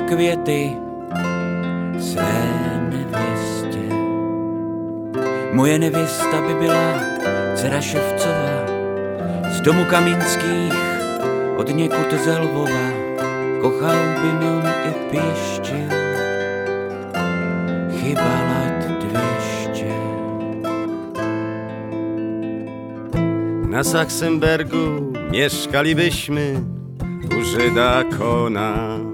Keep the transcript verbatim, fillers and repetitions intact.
květy své nevěstě. Moje nevěsta by byla dcera Ševcova, z domu Kamínských, od někud ze Lvova, kochal by ňom i pěštil, chyba lat dvěště. Na Sachsenbergu mieszkalibyśmy u Żyda kona.